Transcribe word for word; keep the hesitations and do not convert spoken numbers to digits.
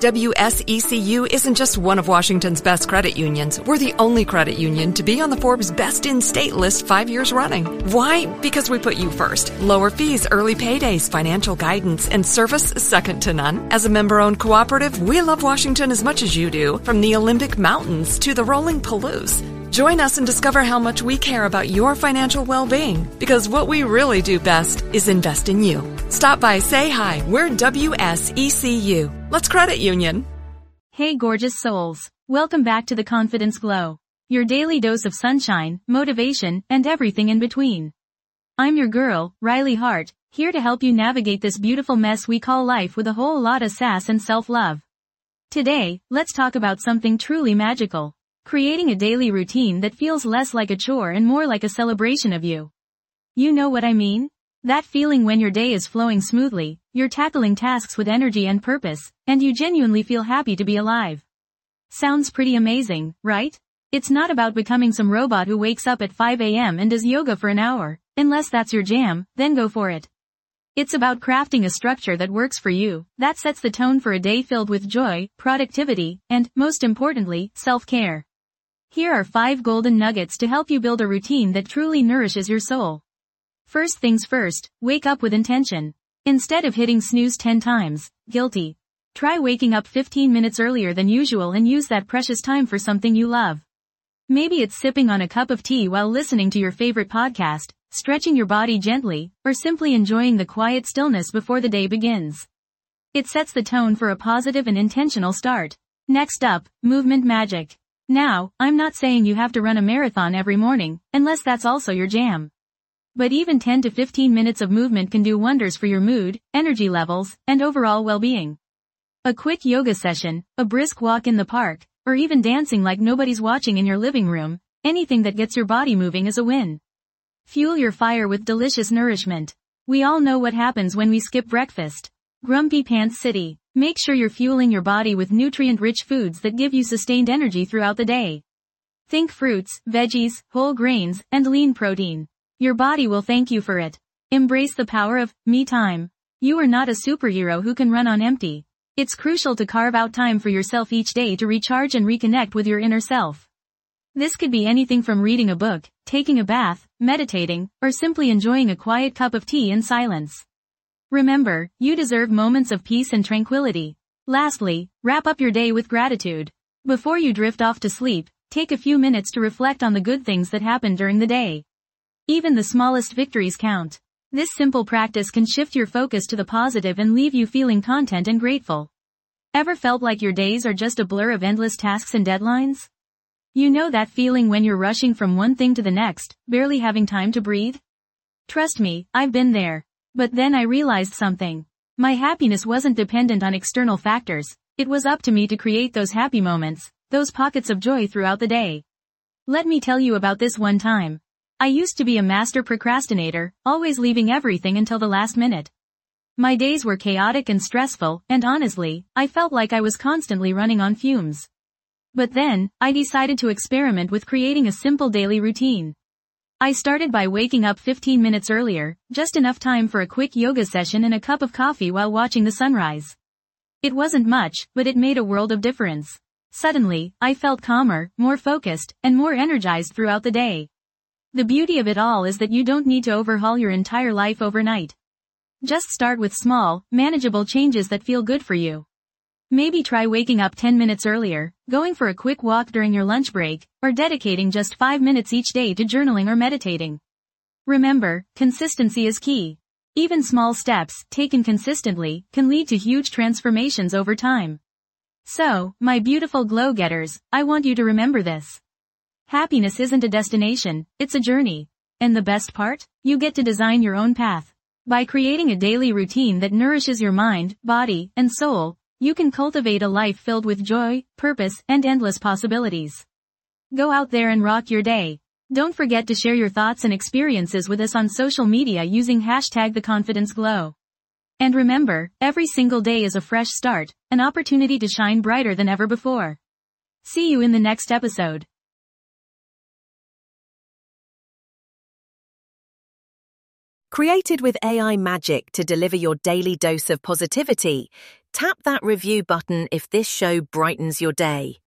W S E C U isn't just one of Washington's best credit unions. We're the only credit union to be on the Forbes Best in State list five years running. Why? Because we put you first. Lower fees, early paydays, financial guidance, and service second to none. As a member-owned cooperative, we love Washington as much as you do, from the Olympic Mountains to the rolling Palouse. Join us and discover how much we care about your financial well-being, because what we really do best is invest in you. Stop by, say hi. We're W S E C U. Let's credit union. Hey gorgeous souls. Welcome back to the Confidence Glow. Your daily dose of sunshine, motivation, and everything in between. I'm your girl, Riley Hart, here to help you navigate this beautiful mess we call life with a whole lot of sass and self-love. Today, let's talk about something truly magical. Creating a daily routine that feels less like a chore and more like a celebration of you. You know what I mean? That feeling when your day is flowing smoothly, you're tackling tasks with energy and purpose, and you genuinely feel happy to be alive. Sounds pretty amazing, right? It's not about becoming some robot who wakes up at five a m and does yoga for an hour. Unless that's your jam, then go for it. It's about crafting a structure that works for you, that sets the tone for a day filled with joy, productivity, and, most importantly, self-care. Here are five golden nuggets to help you build a routine that truly nourishes your soul. First things first, wake up with intention. Instead of hitting snooze ten times, guilty. Try waking up fifteen minutes earlier than usual and use that precious time for something you love. Maybe it's sipping on a cup of tea while listening to your favorite podcast, stretching your body gently, or simply enjoying the quiet stillness before the day begins. It sets the tone for a positive and intentional start. Next up, movement magic. Now, I'm not saying you have to run a marathon every morning, unless that's also your jam. But even ten to fifteen minutes of movement can do wonders for your mood, energy levels, and overall well-being. A quick yoga session, a brisk walk in the park, or even dancing like nobody's watching in your living room, anything that gets your body moving is a win. Fuel your fire with delicious nourishment. We all know what happens when we skip breakfast. Grumpy Pants City. Make sure you're fueling your body with nutrient-rich foods that give you sustained energy throughout the day. Think fruits, veggies, whole grains, and lean protein. Your body will thank you for it. Embrace the power of me time. You are not a superhero who can run on empty. It's crucial to carve out time for yourself each day to recharge and reconnect with your inner self. This could be anything from reading a book, taking a bath, meditating, or simply enjoying a quiet cup of tea in silence. Remember, you deserve moments of peace and tranquility. Lastly, wrap up your day with gratitude. Before you drift off to sleep, take a few minutes to reflect on the good things that happened during the day. Even the smallest victories count. This simple practice can shift your focus to the positive and leave you feeling content and grateful. Ever felt like your days are just a blur of endless tasks and deadlines? You know that feeling when you're rushing from one thing to the next, barely having time to breathe? Trust me, I've been there. But then I realized something. My happiness wasn't dependent on external factors. It was up to me to create those happy moments, those pockets of joy throughout the day. Let me tell you about this one time. I used to be a master procrastinator, always leaving everything until the last minute. My days were chaotic and stressful, and honestly, I felt like I was constantly running on fumes. But then, I decided to experiment with creating a simple daily routine. I started by waking up fifteen minutes earlier, just enough time for a quick yoga session and a cup of coffee while watching the sunrise. It wasn't much, but it made a world of difference. Suddenly, I felt calmer, more focused, and more energized throughout the day. The beauty of it all is that you don't need to overhaul your entire life overnight. Just start with small, manageable changes that feel good for you. Maybe try waking up ten minutes earlier, going for a quick walk during your lunch break, or dedicating just five minutes each day to journaling or meditating. Remember, consistency is key. Even small steps, taken consistently, can lead to huge transformations over time. So, my beautiful glow-getters, I want you to remember this. Happiness isn't a destination, it's a journey. And the best part? You get to design your own path. By creating a daily routine that nourishes your mind, body, and soul, you can cultivate a life filled with joy, purpose, and endless possibilities. Go out there and rock your day. Don't forget to share your thoughts and experiences with us on social media using hashtag TheConfidenceGlow. And remember, every single day is a fresh start, an opportunity to shine brighter than ever before. See you in the next episode. Created with A I magic to deliver your daily dose of positivity, tap that review button if this show brightens your day.